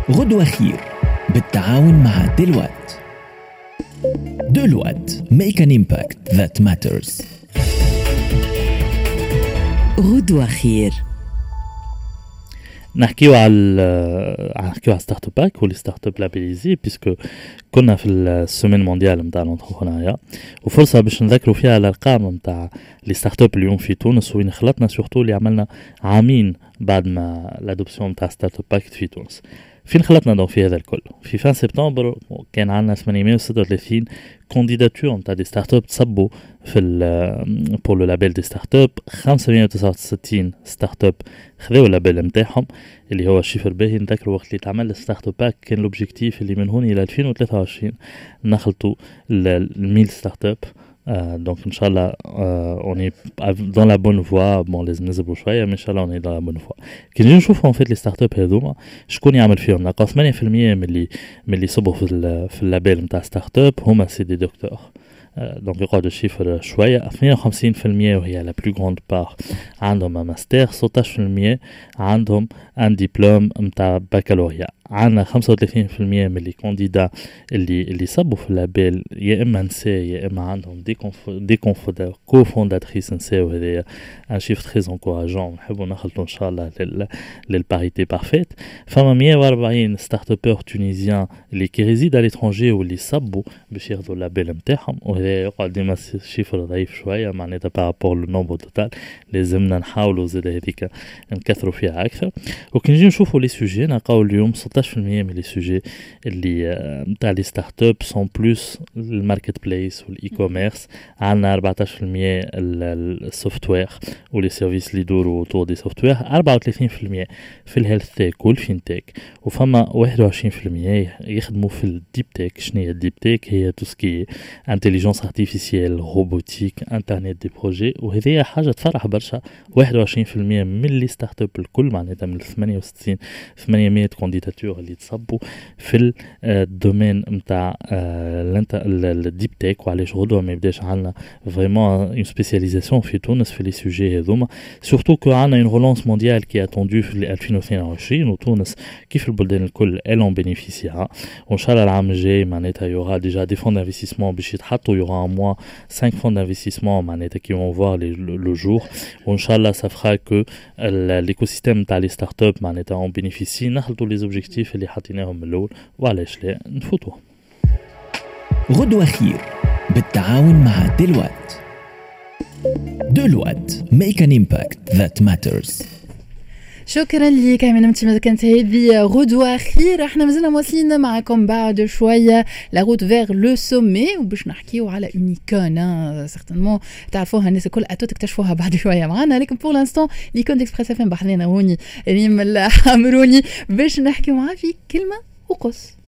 غدوة خير بالتعاون مع ديلوات. ديلوات make an impact that matters. غدوة خير. نحكيو على ستارت اب باك واللي ستارت اب لابيليزي بيسكو كنا في السومين مونديال نتاع لونتربرونيا وفرصه باش نذكروا فيها الارقام نتاع لي ستارت اب اليوم في تونس وين خلطنا سورتو اللي عملنا عامين بعد ما الادوبسيون نتاع ستارت اب باك في تونس. فين خلطنا دونك في هذا الكل؟ في فان سبتمبر كان عندنا 836 كونديداتور نتاع دي ستارت اب تصبوا في بور لو لابيل دي ستارت اب. 569 ستارت اب خذوا اللابيل نتاعهم اللي هو الشيفر باهي. نذكر وقت اللي تعمل الستارت اب باك كان لوبجيكتيف اللي من هون الى 2023 نخلطوا ال 1000 ستارت اب. Donc Inch'Allah on est dans la bonne voie. Bon لازم نزبوا شوية mais Inch'Allah on est dans la bonne voie. كي نجي نشوفوا en fait les startups هذوما شكون يعمل فيهم. نلقاو 8% من اللي صبوا في اللابيل نتاع ستارت اب هما سي دي دكتور. دونك يقعدوا الشيفر شوية. 58% وهي لا بلو غروند بار عندهم ماستر. 16% عندهم ان ديبلوم نتاع بكالوريا. عندنا 35% من لي كانديدا اللي صبوا في اللابيل يا اما نساء يا اما عندهم دي كوفونداتريس نساء وهذا ان شيف تري انكوراجون. نحبوا نخلطوا ان شاء الله للباريتي بارفيت. فما 140 ستارت ابور تونيزيان اللي كي ريزيد على لترونجي واللي صبوا باش ياخذوا اللابيل نتاعهم وهذا يقعد ديما شيفر ضعيف شويه معناتها بارابور لو نومبر توتال. لازمنا نحاولوا زاد هذيك نكثروا فيها اكثر. وكي نجي نشوفوا لي سوجي نلقاو اليوم 16% من لي سوجي اللي نتاع لي ستارت اب سون بلوس الماركت بليس والاي كوميرس. عندنا 14% السوفت وير ولي سيرفيس اللي يدوروا طور دي سوفت وير. 34% في الهيلث تيك والفين تيك. وفما 21% يخدموا في الديب تيك. شنو هي الديب تيك؟ هي توسكي انتليجنس ارتيفيسيال روبوتيك انترنت دي بروجي. وهذه حاجه تفرح برشا. 21% من لي ستارت اب الكل معناتها من 68 800 كونديداتور اللي تصبوا في الدومين نتاع الديب تيك. وعلاش غدوه ما يبداش عندنا فريمون اون سبيسياليزاسيون في تونس في لي سوجي هذوما سورتو كو عندنا اون رولانس مونديال كي اتوندو في 2022 وتونس كيف البلدان الكل الون بينيفيسيها. وان شاء الله العام الجاي معناتها يورا ديجا دي فون انفستيسمون باش يتحطوا. يورا موان 5 فون انفستيسمون معناتها كي vont voir le jour. وان شاء الله ça fera que l'écosystème تاع لي ستارت اب معناتها on bénéficie. نخلطوا لي زوبجيكتيف اللي حطيناهم من الاول وعلاش لا نفوتوا. غدوة خير بالتعاون مع ديلوات. ديلوات make an impact that matters. شكرا لك من متى كانت هذه غدوة خير. احنا مازلنا مواصلين معكم بعد شوية لا روت فيغ لو سومي وباش نحكيو على اونيكون سيغتانمون تعرفوها الناس الكل اتو تكتشفوها بعد شوية معنا. لكن بور لانستون ليكون اكسبريس اف ام بحثنا هوني ريم الحمروني باش نحكيو معاه في كلمة وقص.